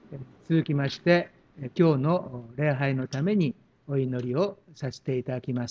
続きまして、今日の礼拝のためにお祈りをさせていただきます。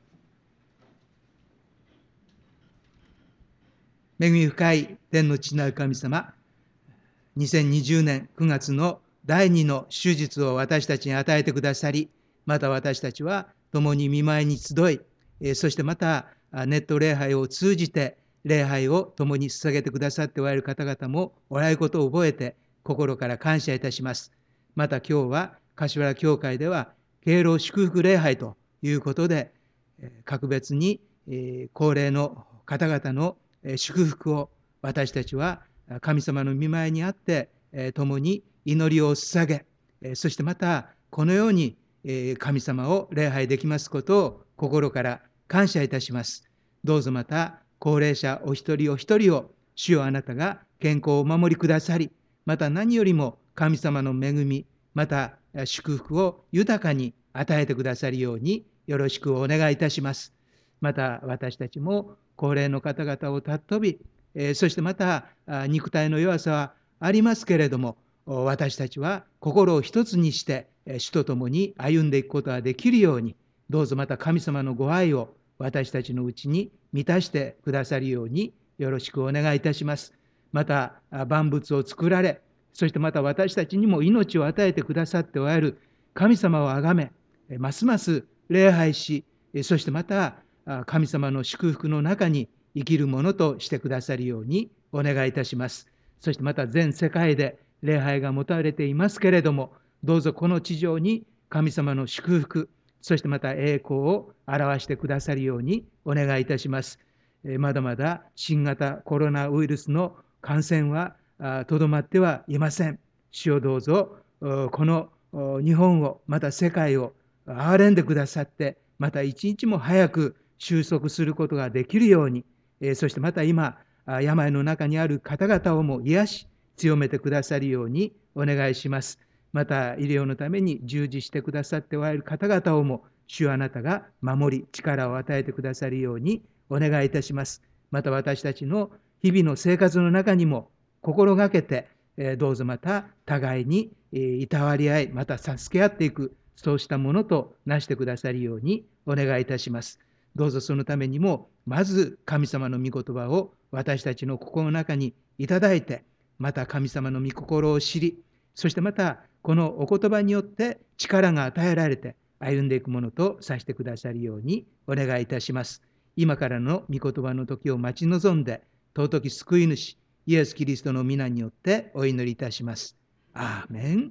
恵み深い天の父なる神様、2020年9月の第2の手術を私たちに与えてくださり、また私たちは共に御前に集い、そしてまたネット礼拝を通じて礼拝を共に捧げてくださっておられる方々もおられることを覚えて心から感謝いたします。また今日は柏原教会では敬老祝福礼拝ということで、格別に高齢の方々の祝福を私たちは神様の御前にあって共に祈りを捧げ、そしてまたこのように神様を礼拝できますことを心から感謝いたします。どうぞまた高齢者お一人お一人を主よあなたが健康をお守りくださり、また何よりも神様の恵み、また祝福を豊かに与えてくださるようによろしくお願いいたします。また私たちも高齢の方々を尊び、そしてまた肉体の弱さはありますけれども、私たちは心を一つにして主と共に歩んでいくことができるように、どうぞまた神様のご愛を私たちのうちに満たしてくださるようによろしくお願いいたします。また万物を作られ、そしてまた私たちにも命を与えてくださっておられる神様をあがめ、ますます礼拝し、そしてまた神様の祝福の中に生きるものとしてくださるようにお願いいたします。そしてまた全世界で礼拝が持たれていますけれども、どうぞこの地上に神様の祝福、そしてまた栄光を表してくださるようにお願いいたします。まだまだ新型コロナウイルスの感染はとどまってはいません。主よどうぞこの日本をまた世界を憐れんでくださって、また一日も早く収束することができるように、そしてまた今病の中にある方々をも癒し強めてくださるようにお願いします。また医療のために従事してくださっておられる方々をも主あなたが守り力を与えてくださるようにお願いいたします。また私たちの日々の生活の中にも心がけてどうぞまた互いにいたわり合い、また助け合っていく、そうしたものとなしてくださるようにお願いいたします。どうぞそのためにも、まず神様の御言葉を私たちの心の中にいただいて、また神様の御心を知り、そしてまたこのお言葉によって力が与えられて歩んでいくものとさせてくださるようにお願いいたします。今からの御言葉の時を待ち望んで、尊き救い主、イエス・キリストの皆によってお祈りいたします。アーメン。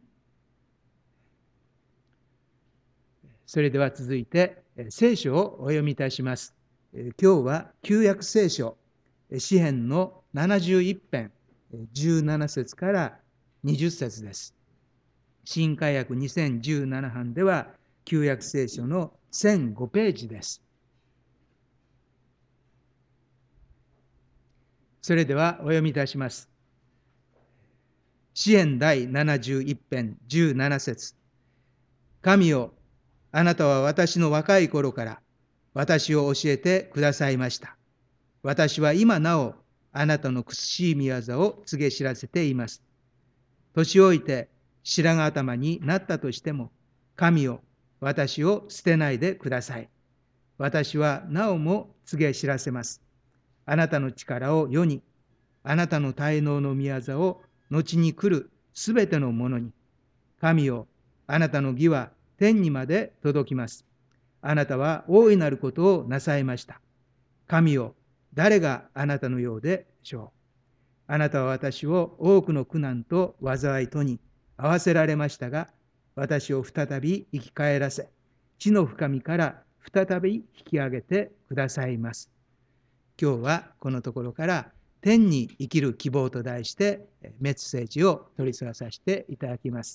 それでは続いて聖書をお読みいたします。今日は旧約聖書詩編の71編17節から20節です。新改訳2017版では旧約聖書の1005ページです。それではお読みいたします。詩編第71編17節。神よ、あなたは私の若い頃から私を教えてくださいました。私は今なおあなたの苦しい御業を告げ知らせています。年老いて白髪頭になったとしても、神よ、私を捨てないでください。私はなおも告げ知らせます。あなたの力を世に、あなたの大能の御業を後に来るすべてのものに。神よ、あなたの義は天にまで届きます。あなたは大いなることをなさいました。神よ、誰があなたのようでしょう。あなたは私を多くの苦難と災いとに合わせられましたが、私を再び生き返らせ、地の深みから再び引き上げてくださいます。今日はこのところから天に生きる希望と題してメッセージを取り添わさせていただきます。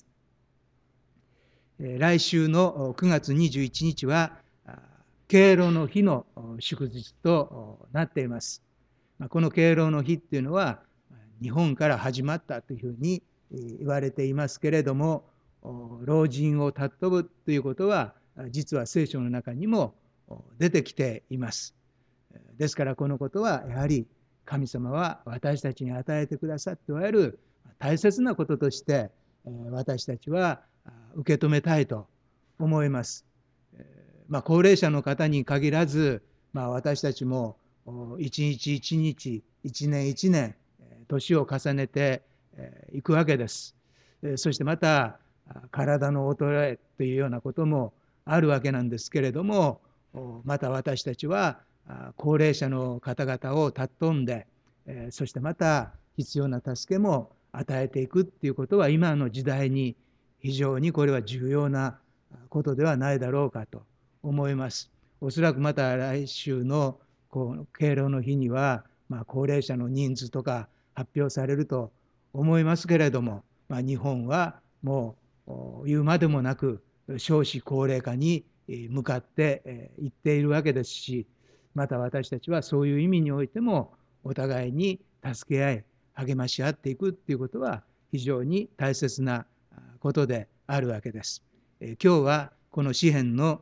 来週の9月21日は敬老の日の祝日となっています。この敬老の日っていうのは日本から始まったというふうに言われていますけれども、老人を尊ぶということは実は聖書の中にも出てきています。ですからこのことはやはり神様は私たちに与えてくださっておられる大切なこととして私たちは受け止めたいと思います。高齢者の方に限らず、私たちも一日一日、一年一年、年を重ねていくわけです。そしてまた体の衰えというようなこともあるわけなんですけれども、また私たちは高齢者の方々を尊んで、そしてまた必要な助けも与えていくっていうことは、今の時代に非常にこれは重要なことではないだろうかと思います。おそらくまた来週の敬老の日には、高齢者の人数とか発表されると思いますけれども、日本はもう言うまでもなく少子高齢化に向かっていっているわけですし、また私たちはそういう意味においてもお互いに助け合い励まし合っていくっていうことは非常に大切なことであるわけです。今日はこの詩編の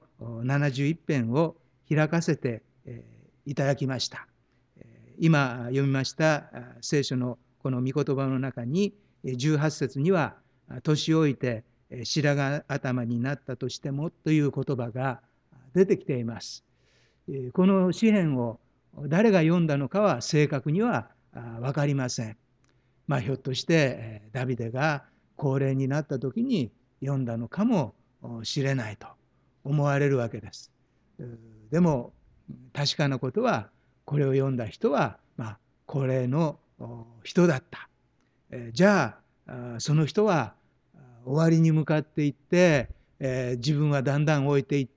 71編を開かせていただきました。今読みました聖書のこの御言葉の中に18節には、年老いて白髪頭になったとしてもという言葉が出てきています。この詩編を誰が読んだのかは正確には分かりません。ひょっとしてダビデが高齢になった時に読んだのかもしれないと思われるわけです。でも確かなことは、これを読んだ人は高齢の人だった。じゃあその人は終わりに向かっていって、自分はだんだん老いていって、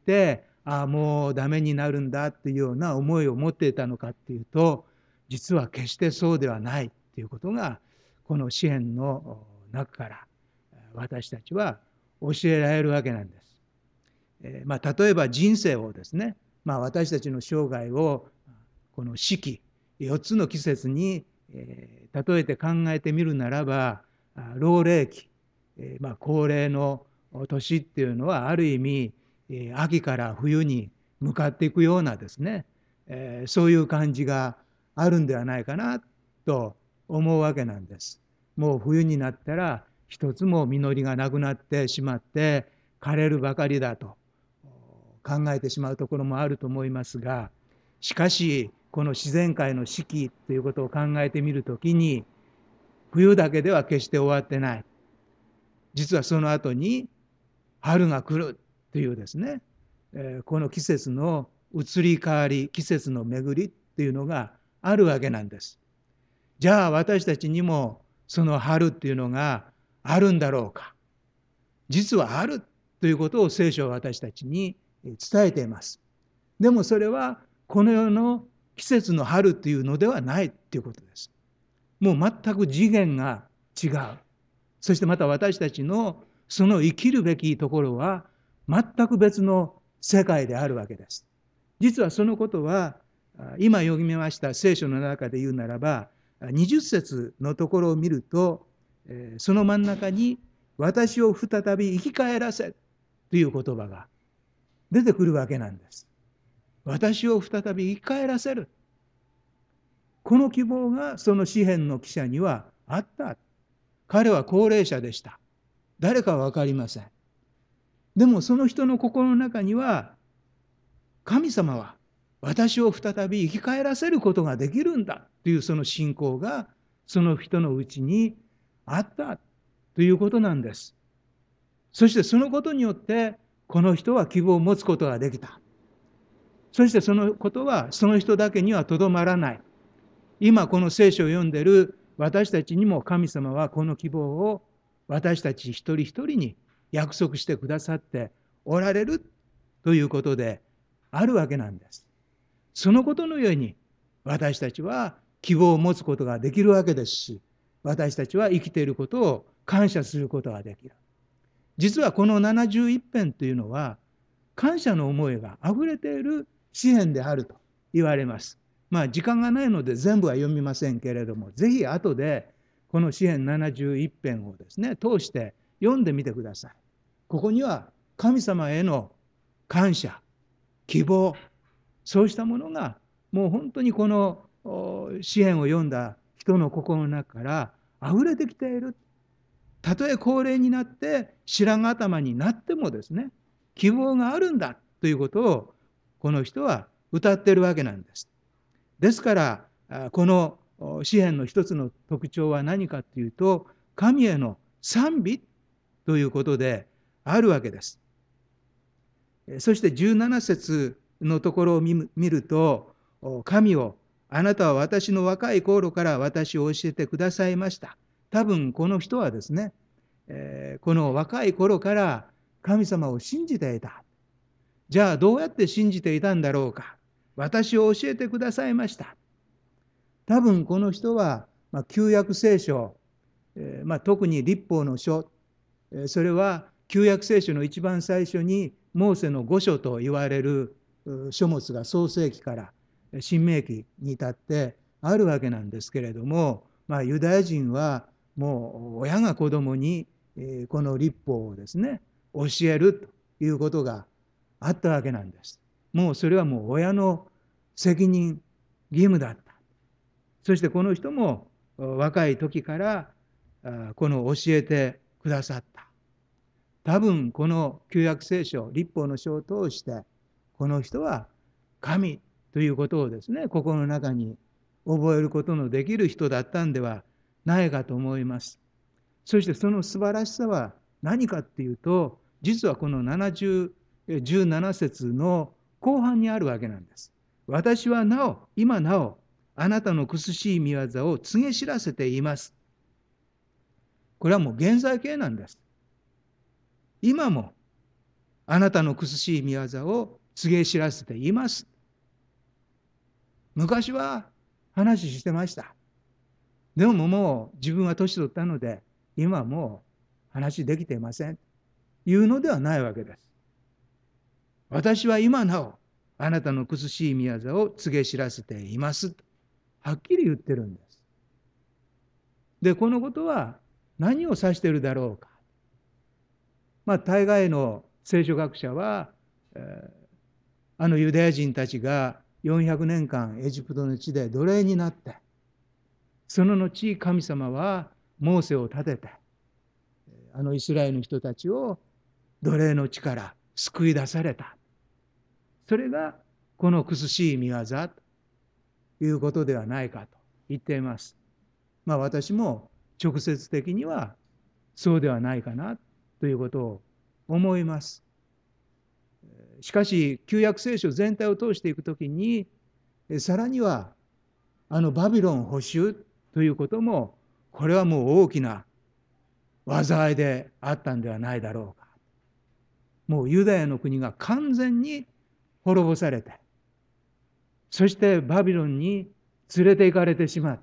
もうダメになるんだっていうような思いを持っていたのかっていうと、実は決してそうではないっていうことが、この詩編の中から私たちは教えられるわけなんです。例えば人生をですね、私たちの生涯をこの四季、4つの季節に例えて考えてみるならば、老齢期、高齢の年っていうのはある意味秋から冬に向かっていくようなですね、そういう感じがあるんではないかなと思うわけなんです。もう冬になったら一つも実りがなくなってしまって枯れるばかりだと考えてしまうところもあると思いますが、しかしこの自然界の四季ということを考えてみるときに、冬だけでは決して終わってない。実はその後に春が来るというですね、この季節の移り変わり、季節の巡りっていうのがあるわけなんです。じゃあ私たちにもその春っていうのがあるんだろうか。実はあるということを聖書は私たちに伝えています。でもそれはこの世の季節の春というのではないということです。もう全く次元が違う。そしてまた私たちのその生きるべきところは全く別の世界であるわけです。実はそのことは今読みました聖書の中で言うならば20節のところを見ると、その真ん中に私を再び生き返らせという言葉が出てくるわけなんです。私を再び生き返らせる。この希望がその詩編の記者にはあった。彼は高齢者でした。誰かは分かりません。でもその人の心の中には、神様は私を再び生き返らせることができるんだというその信仰がその人のうちにあったということなんです。そしてそのことによってこの人は希望を持つことができた。そしてそのことはその人だけにはとどまらない。今この聖書を読んでいる私たちにも神様はこの希望を私たち一人一人に約束してくださっておられるということであるわけなんです。そのことのように私たちは希望を持つことができるわけですし、私たちは生きていることを感謝することができる。実はこの71編というのは感謝の思いがあふれている詩編であると言われます。時間がないので全部は読みませんけれども、ぜひ後でこの詩編71編をですね、通して読んでみてください。ここには神様への感謝、希望、そうしたものがもう本当にこの詩編を読んだ人の心の中からあふれてきている。 たとえ高齢になって白髪頭になってもですね、希望があるんだということをこの人は歌っているわけなんです。ですから、この詩篇の一つの特徴は何かというと、神への賛美ということであるわけです。そして17節のところを見ると、神を、あなたは私の若い頃から私を教えてくださいました。多分この人はですね、この若い頃から神様を信じていた。じゃあどうやって信じていたんだろうか。私を教えてくださいました。多分この人は、旧約聖書、特に律法の書、それは旧約聖書の一番最初にモーセの五書と言われる書物が創世記から新明記に至ってあるわけなんですけれども、ユダヤ人はもう親が子供にこの律法をですね教えるということがあったわけなんです。もうそれはもう親の責任義務だった。そしてこの人も若い時からこの教えてくださった。多分この旧約聖書、律法の書を通して、この人は神ということをですね、心の中に覚えることのできる人だったんではないかと思います。そしてその素晴らしさは何かっていうと、実はこの17節の後半にあるわけなんです。私は今なお、あなたの苦しい見業を告げ知らせています。これはもう現在形なんです。今もあなたの苦しい見業を告げ知らせています。昔は話してました。でももう自分は年取ったので、今はもう話できていません。いうのではないわけです。私は今なお、あなたの苦しい見業を告げ知らせています。はっきり言ってるんです。で、このことは何を指しているだろうか。大概の聖書学者は、あのユダヤ人たちが400年間エジプトの地で奴隷になって、その後神様はモーセを立てて、あのイスラエルの人たちを奴隷の地から救い出された。それがこの苦しい見業ということではないかと言っています。私も直接的にはそうではないかなということを思います。しかし旧約聖書全体を通していくときに、さらにはあのバビロン捕囚ということも、これはもう大きな災いであったんではないだろうか。もうユダヤの国が完全に滅ぼされて、そしてバビロンに連れて行かれてしまった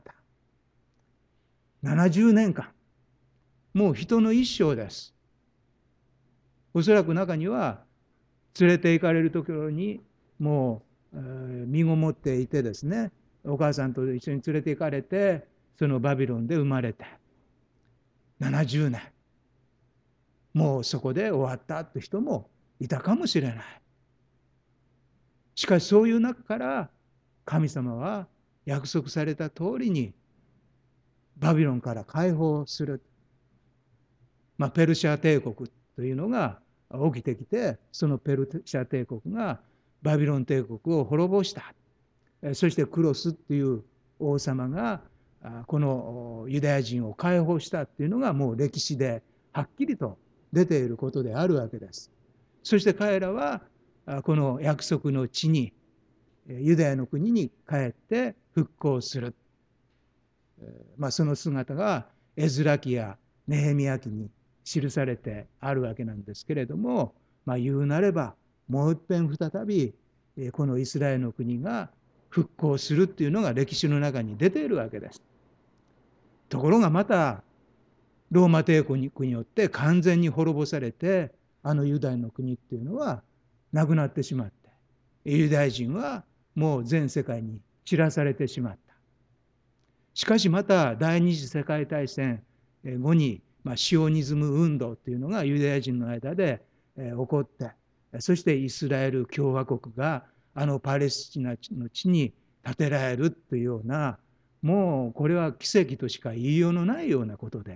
。70年間、もう人の一生です。おそらく中には連れて行かれるところにもう身ごもっていてですね、お母さんと一緒に連れて行かれて、そのバビロンで生まれて70年、もうそこで終わったって人もいたかもしれない。しかしそういう中から神様は約束された通りにバビロンから解放する。ペルシャ帝国というのが起きてきて、そのペルシャ帝国がバビロン帝国を滅ぼした。そしてクロスっていう王様がこのユダヤ人を解放したっていうのがもう歴史ではっきりと出ていることであるわけです。そして彼らはこの約束の地に、ユダヤの国に帰って復興する。その姿がエズラ記やネヘミヤ記に記されてあるわけなんですけれども、言うなればもう一遍再びこのイスラエルの国が復興するっていうのが歴史の中に出ているわけです。ところがまたローマ帝国によって完全に滅ぼされて、あのユダヤの国っていうのはなくなってしまって、ユダヤ人はもう全世界に散らされてしまった。しかしまた第二次世界大戦後に、シオニズム運動というのがユダヤ人の間で起こって、そしてイスラエル共和国があのパレスチナの地に建てられるというような、もうこれは奇跡としか言いようのないようなことで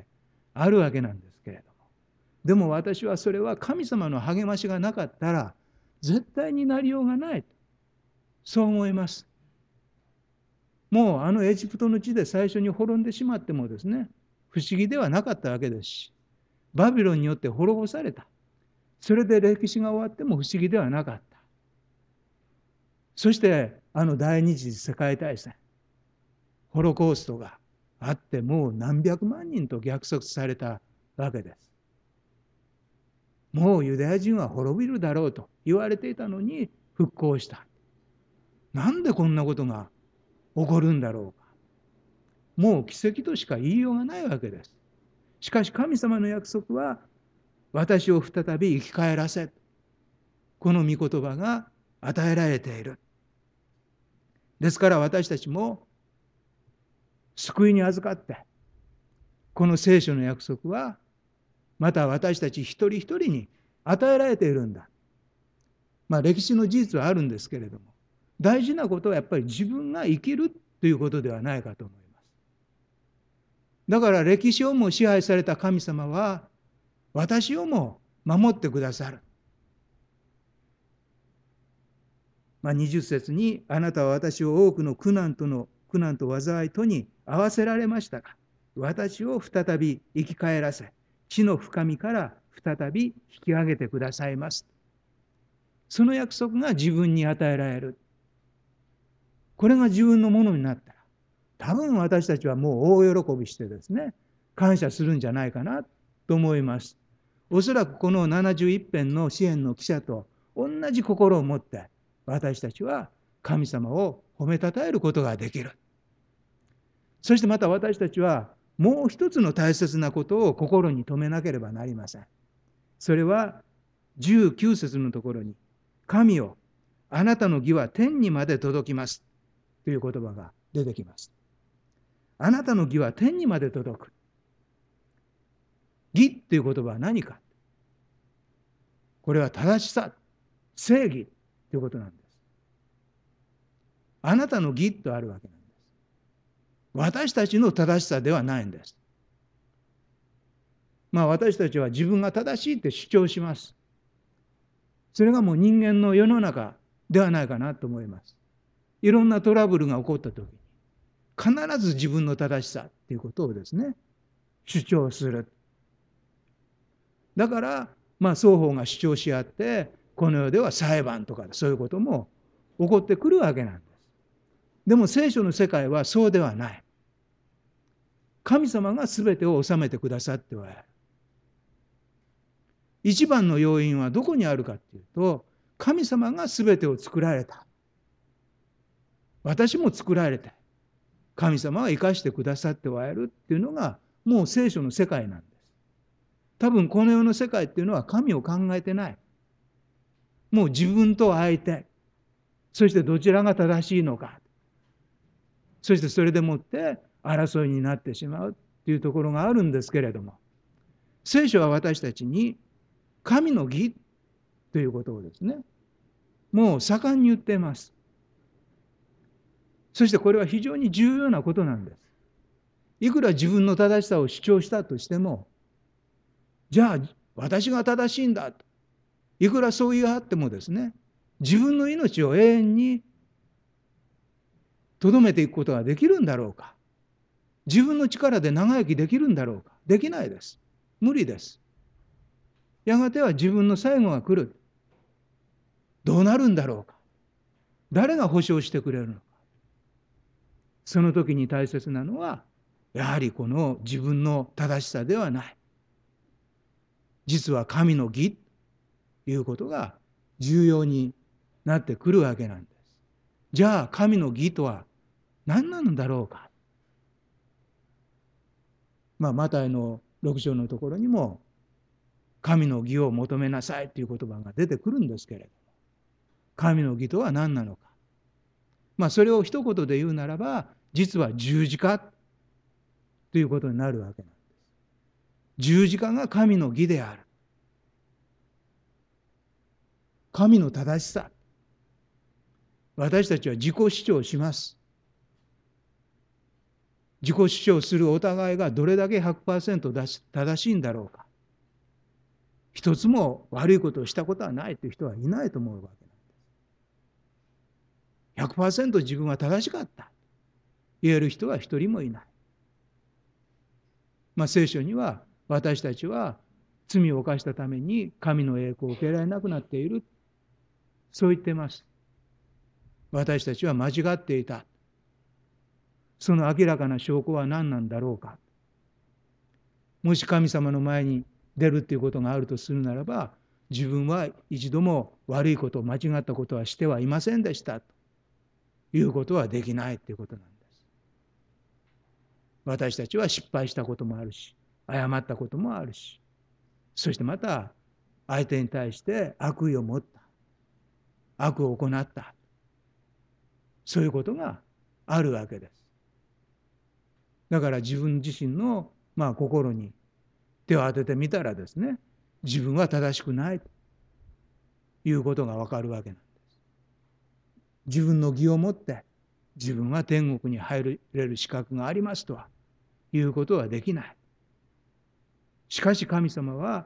あるわけなんですけれども、でも私はそれは神様の励ましがなかったら絶対になりようがない、そう思います。もうあのエジプトの地で最初に滅んでしまってもですね、不思議ではなかったわけですし、バビロンによって滅ぼされた、それで歴史が終わっても不思議ではなかった。そしてあの第二次世界大戦、ホロコーストがあって、もう何百万人と虐殺されたわけです。もうユダヤ人は滅びるだろうと言われていたのに復興した。なんでこんなことが起こるんだろうか。もう奇跡としか言いようがないわけです。しかし神様の約束は、私を再び生き返らせ、この御言葉が与えられている。ですから私たちも救いに預かって、この聖書の約束はまた私たち一人一人に与えられているんだ。歴史の事実はあるんですけれども、大事なことはやっぱり自分が生きるということではないかと思います。だから歴史をも支配された神様は私をも守ってくださる。20節に、あなたは私を多くの苦難と災いとに合わせられましたが、私を再び生き返らせ、地の深みから再び引き上げてくださいます。その約束が自分に与えられる。これが自分のものになったら、多分私たちはもう大喜びしてですね、感謝するんじゃないかなと思います。おそらくこの71編の詩篇の記者と同じ心を持って、私たちは神様を褒めたたえることができる。そしてまた私たちはもう一つの大切なことを心に留めなければなりません。それは19節のところに、神よ、あなたの義は天にまで届きますという言葉が出てきます。あなたの義は天にまで届く。義という言葉は何か。これは正しさ、正義ということなんです。あなたの義とあるわけなんです。私たちの正しさではないんです。私たちは自分が正しいって主張します。それがもう人間の世の中ではないかなと思います。いろんなトラブルが起こったときに、必ず自分の正しさということをですね、主張する。だから、双方が主張し合って、この世では裁判とかそういうことも起こってくるわけなんです。でも聖書の世界はそうではない。神様が全てを治めてくださっては、一番の要因はどこにあるかというと、神様が全てを作られた。私も作られて、神様は生かしてくださってはいるっていうのが、もう聖書の世界なんです。多分この世の世界っていうのは神を考えてない。もう自分と相手、そしてどちらが正しいのか、そしてそれでもって争いになってしまうっていうところがあるんですけれども、聖書は私たちに神の義ということをですね、もう盛んに言っています。そしてこれは非常に重要なことなんです。いくら自分の正しさを主張したとしても、じゃあ私が正しいんだと、いくらそう言い張ってもですね、自分の命を永遠にとどめていくことができるんだろうか。自分の力で長生きできるんだろうか。できないです。無理です。やがては自分の最後が来る。どうなるんだろうか。誰が保証してくれるのか。その時に大切なのは、やはりこの自分の正しさではない。実は神の義ということが重要になってくるわけなんです。じゃあ神の義とは何なのだろうか。マタイの6章のところにも、神の義を求めなさいという言葉が出てくるんですけれども、神の義とは何なのか。それを一言で言うならば、実は十字架ということになるわけなんです。十字架が神の義である。神の正しさ。私たちは自己主張します。 自己主張するお互いがどれだけ 100% 正しいんだろうか。一つも悪いことをしたことはないという人はいないと思うわけなんです。100% 自分は正しかった言える人は一人もいない。聖書には私たちは罪を犯したために神の栄光を受けられなくなっている。そう言っています。私たちは間違っていた。その明らかな証拠は何なんだろうか。もし神様の前に出るということがあるとするならば、自分は一度も悪いこと、間違ったことはしてはいませんでしたということはできないということなんです。私たちは失敗したこともあるし、誤ったこともあるし、そしてまた相手に対して悪意を持った、悪を行った、そういうことがあるわけです。だから自分自身の心に手を当ててみたらですね、自分は正しくないということがわかるわけなんです。自分の義をもって自分は天国に入れる資格がありますとはいうことはできない。しかし神様は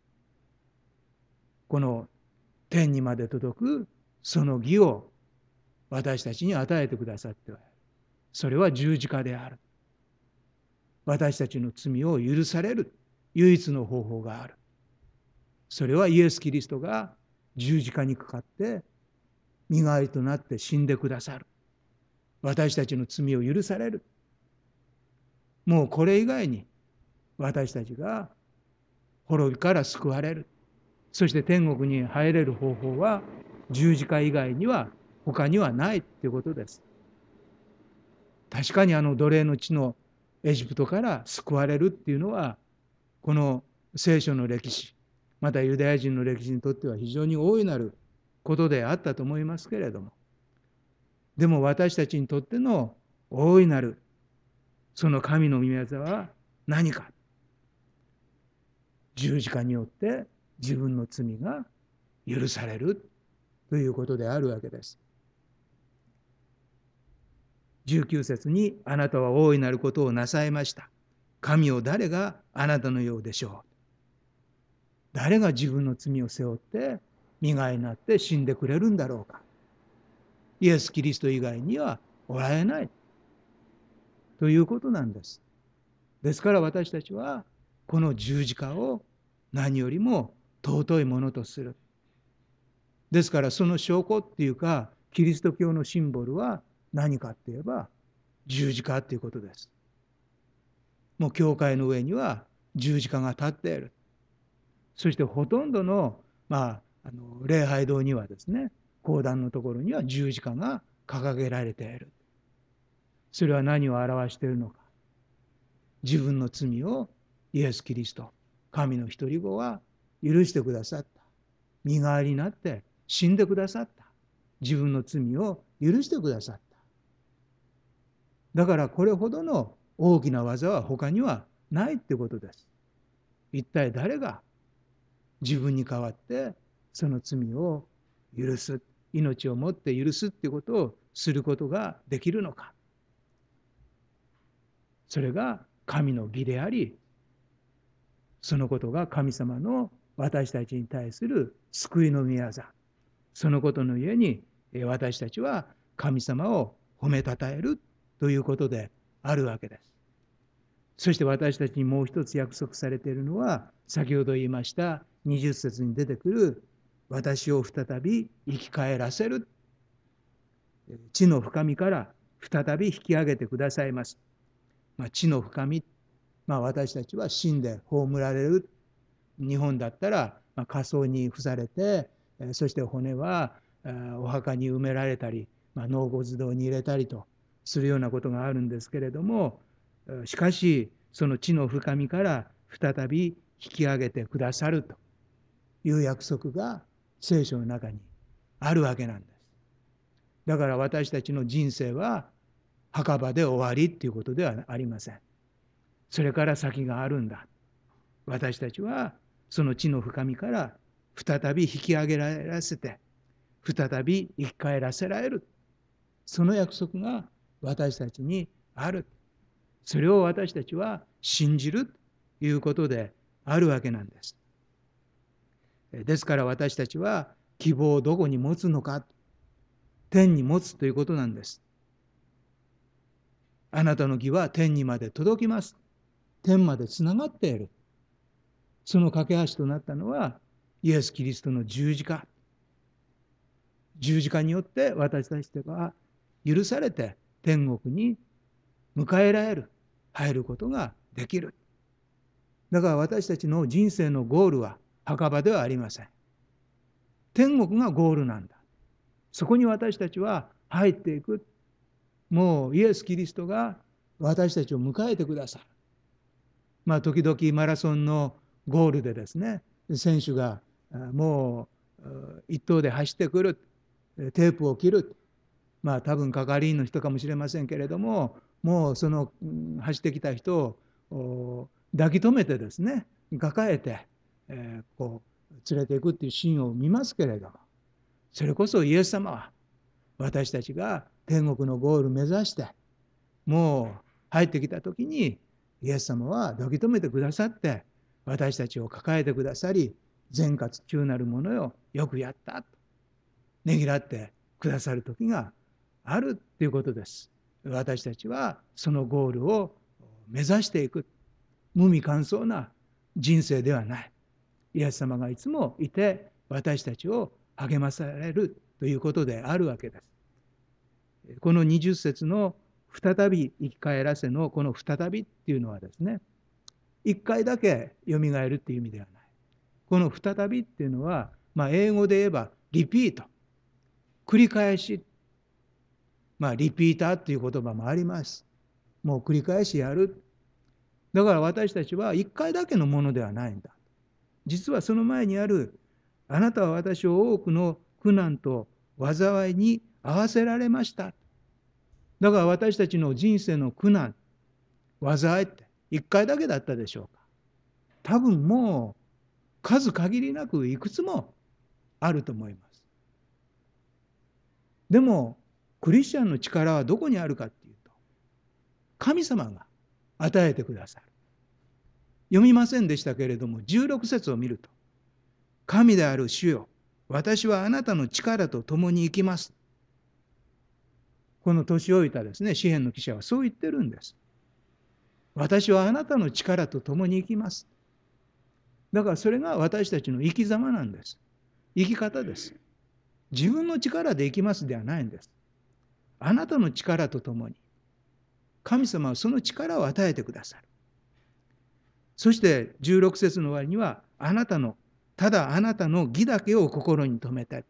この天にまで届くその義を私たちに与えてくださっておられる。それは十字架である。私たちの罪を許される唯一の方法がある。それはイエス・キリストが十字架にかかって身代わりとなって死んでくださる。私たちの罪を許される。もうこれ以外に私たちが滅びから救われる。そして天国に入れる方法は十字架以外には他にはないということです。確かに奴隷の地のエジプトから救われるっていうのはこの聖書の歴史、またユダヤ人の歴史にとっては非常に大いなることであったと思いますけれども、でも私たちにとっての大いなるその神の御業は何か。十字架によって自分の罪が許されるということであるわけです。19節にあなたは大いなることをなさいました。神を誰があなたのようでしょう。誰が自分の罪を背負って身代わりになって死んでくれるんだろうか。イエス・キリスト以外にはおられないということなんです。ですから私たちはこの十字架を何よりも尊いものとする。ですからその証拠っていうかキリスト教のシンボルは何かって言えば十字架っていうことです。もう教会の上には十字架が立っている。そしてほとんどの、礼拝堂にはですね、講談のところには十字架が掲げられている。それは何を表しているのか。自分の罪をイエス・キリスト、神の一人子は許してくださった。身代わりになって死んでくださった。自分の罪を許してくださった。だからこれほどの大きな技は他にはないってことです。一体誰が自分に代わってその罪を許す、命をもって許すっていうことをすることができるのか。それが神の義であり、そのことが神様の私たちに対する救いの御業。そのことのゆえに私たちは神様を褒めたたえるということであるわけです。そして私たちにもう一つ約束されているのは、先ほど言いました20節に出てくる私を再び生き返らせる。地の深みから再び引き上げてくださいます。地の深み、私たちは死んで葬られる。日本だったら火葬に付されて、そして骨はお墓に埋められたり、納骨堂に入れたりとするようなことがあるんですけれども、しかしその地の深みから再び引き上げてくださるという約束が聖書の中にあるわけなんです。だから私たちの人生は墓場で終わりっていうことではありません。それから先があるんだ。私たちはその地の深みから再び引き上げられせて、再び生き返らせられる。その約束が私たちにある。 それを私たちは信じるということであるわけなんです。ですから私たちは希望をどこに持つのか、天に持つということなんです。あなたの義は天にまで届きます。天までつながっている。その架け橋となったのはイエス・キリストの十字架。十字架によって私たちが許されて天国に迎えられる、入ることができる。だから私たちの人生のゴールは墓場ではありません。天国がゴールなんだ。そこに私たちは入っていく。もうイエス・キリストが私たちを迎えてくださる。時々マラソンのゴールでですね、選手がもう一頭で走ってくる、テープを切る。多分係員の人かもしれませんけれども、もうその走ってきた人を抱き留めてですね、抱えて、こう連れていくっていうシーンを見ますけれども、それこそイエス様は私たちが天国のゴールを目指してもう入ってきた時に、イエス様は抱き留めてくださって、私たちを抱えてくださり、善活中なるものよ、よくやったとねぎらってくださる時があるということです。私たちはそのゴールを目指していく。無味乾燥な人生ではない。イエス様がいつもいて私たちを励まされるということであるわけです。この20節の再び生き返らせのこの再びっていうのはですね、一回だけよみがえるっていう意味ではない。この再びっていうのは、英語で言えばリピート、繰り返し、リピーターっていう言葉もあります。もう繰り返しやる。だから私たちは一回だけのものではないんだ。実はその前にある、あなたは私を多くの苦難と災いに合わせられました。だから私たちの人生の苦難、災いって一回だけだったでしょうか。多分もう数限りなくいくつもあると思います。でもクリスチャンの力はどこにあるかっていうと、神様が与えてくださる。読みませんでしたけれども、16節を見ると、神である主よ、私はあなたの力と共に生きます。この年老いたですね、詩篇の記者はそう言ってるんです。私はあなたの力と共に生きます。だからそれが私たちの生き様なんです。生き方です。自分の力で生きますではないんです。あなたの力と共に。神様はその力を与えてくださる。そして16節の終わりには、ただあなたの義だけを心に留めて。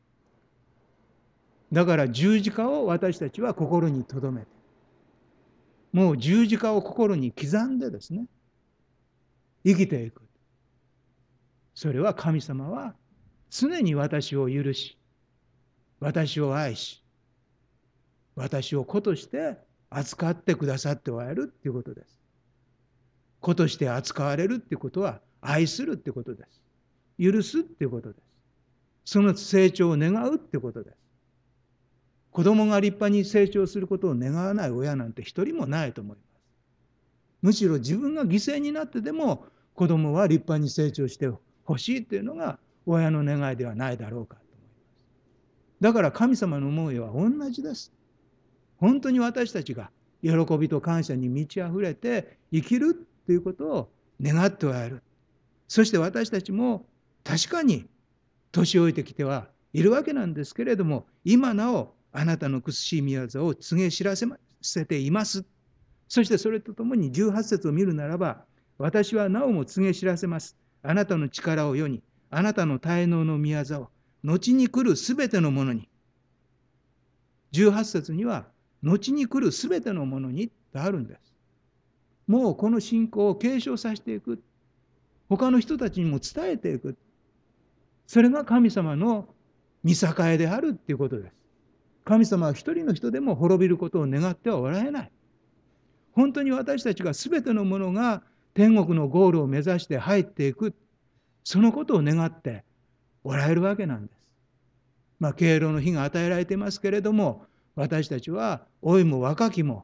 だから十字架を私たちは心に留めて、もう十字架を心に刻んでですね、生きていく。それは神様は常に私を許し、私を愛し、私を子として扱ってくださっておられるということです。子として扱われるということは愛するということです。許すということです。その成長を願うということです。子供が立派に成長することを願わない親なんて一人もないと思います。むしろ自分が犠牲になってでも子供は立派に成長してほしいというのが親の願いではないだろうかと思います。だから神様の思いは同じです。本当に私たちが喜びと感謝に満ち溢れて生きるということを願っておられる。そして私たちも確かに年老いてきてはいるわけなんですけれども、今なおあなたの苦しい御業を告げ知らせています。そしてそれとともに18節を見るならば、私はなおも告げ知らせます。あなたの力を世に、あなたの大能の御業を、後に来るすべてのものに。18節には、後に来るすべてのものにとあるんです。もうこの信仰を継承させていく。他の人たちにも伝えていく。それが神様の見境であるということです。神様は一人の人でも滅びることを願ってはおられない。本当に私たちが全てのものが天国のゴールを目指して入っていく、そのことを願っておられるわけなんです。敬老の日が与えられていますけれども、私たちは老いも若きも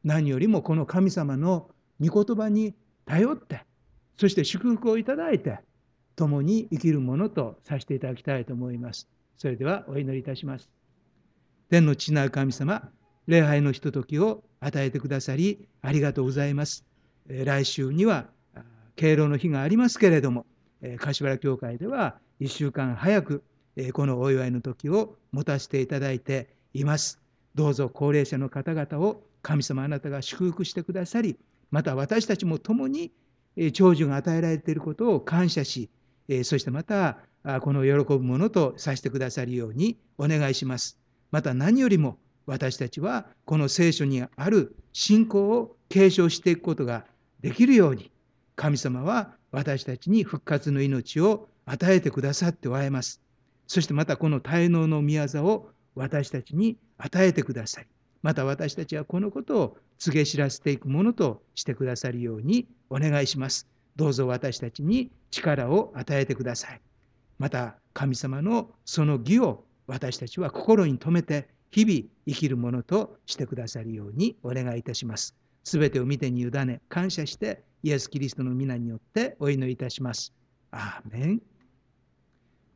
何よりもこの神様の御言葉に頼って、そして祝福をいただいて、共に生きるものとさせていただきたいと思います。それではお祈りいたします。天の父なる神様、礼拝のひとときを与えてくださりありがとうございます。来週には敬老の日がありますけれども、柏原教会では1週間早くこのお祝いの時を持たせていただいています。どうぞ高齢者の方々を神様あなたが祝福してくださり、また私たちも共に長寿が与えられていることを感謝し、そしてまたこの喜ぶものとさせてくださるようにお願いします。また何よりも私たちはこの聖書にある信仰を継承していくことができるように、神様は私たちに復活の命を与えてくださっておられます。そしてまたこの滞納の御業を私たちに与えてくださり、また私たちはこのことを告げ知らせていくものとしてくださるようにお願いします。どうぞ私たちに力を与えてください。また神様のその義を私たちは心に留めて日々生きるものとしてくださるようにお願いいたします。すべてを見てに委ね感謝してイエス・キリストの皆によってお祈りいたします。アーメン。